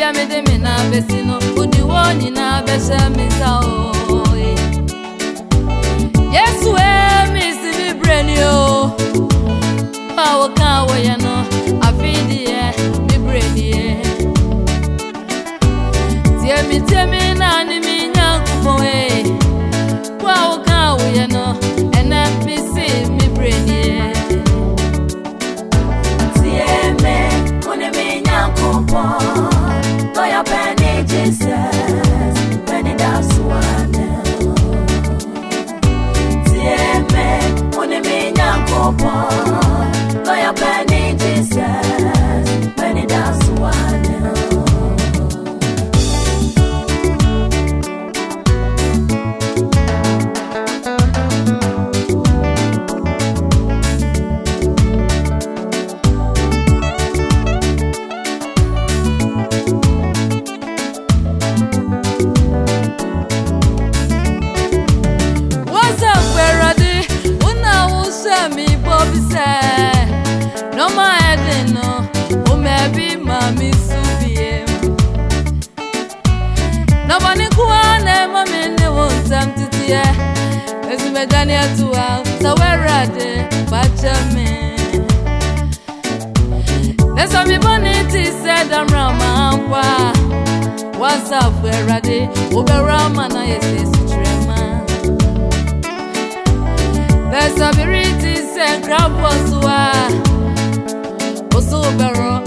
Bia me de me na besino, udi woni na besha me sa o. Yes we me si mi breni o. Power can we ya no, I feel the mi breni e. Tie me na ni mi nyankupo e. Power can we ya no, and I me si mi breni e. Tie me, uni mi nyankupo. Your penny Jesus, penny that's one. Tieme, uni mi nyankopo. Your penny Jesus, penny that's one. No my head no, oh maybe mommy subie. No money kuane mommy ne want something to hear. As me Daniel to out, so where are they? Bacha me. There's some bonity said I'm Rama. What's up where are they? Over Rama na yes trema. There's a beauty said grab was Oso bero